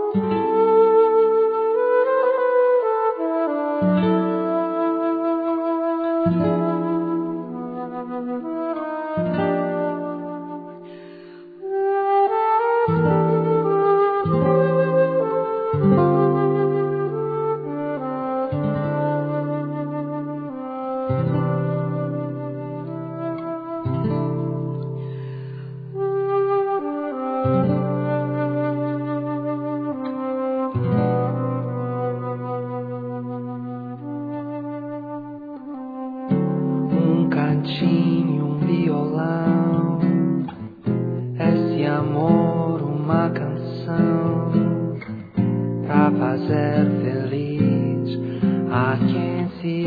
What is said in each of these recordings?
Cantinho, um violão, esse amor, uma canção pra fazer feliz a quem se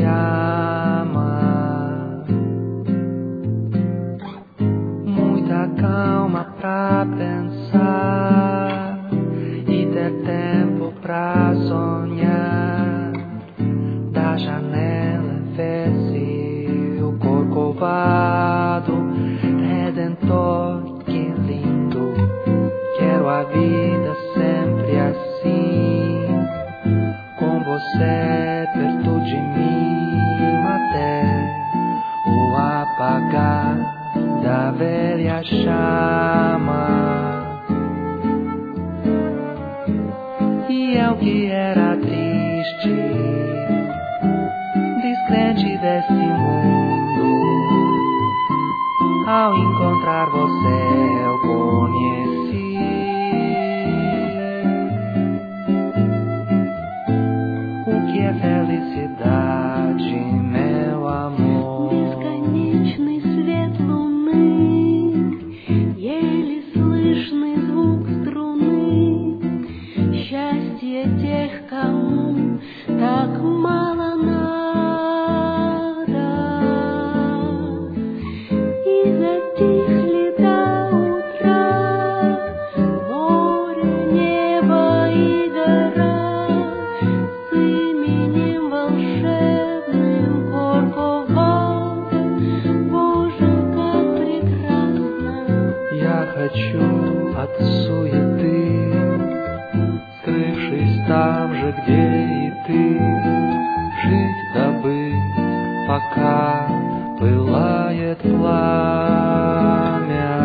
ama. Muita calma pra pensar e ter tempo pra sonhar. Da janela ver-se Corcovado, Redentor, que lindo. Quero a vida sempre assim, com você perto de mim, até o apagar da velha chama. E eu que era triste, descrente desse mundo, ao encontrar você eu conheci o que é felicidade, meu amor. Бесконечный свет луны, еле слышный звук струны, счастье тех, кому так мало надо. Хочу от суеты, скрывшись там же, где и ты, жить да быть, пока пылает пламя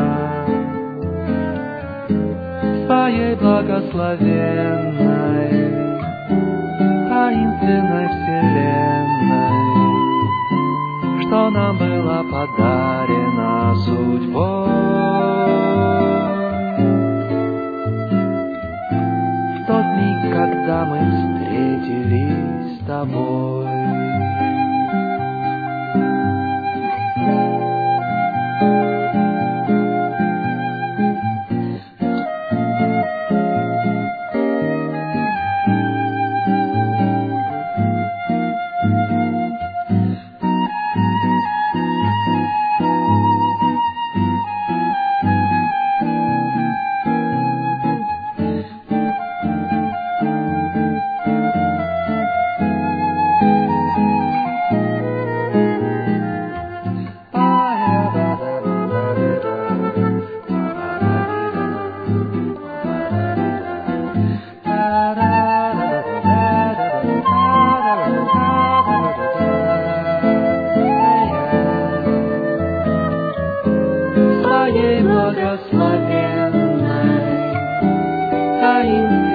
своей благословенной, таинственной вселенной, что нам было подарено судьбой. Тот миг, когда мы встретились с тобой. Благословенной, таинственной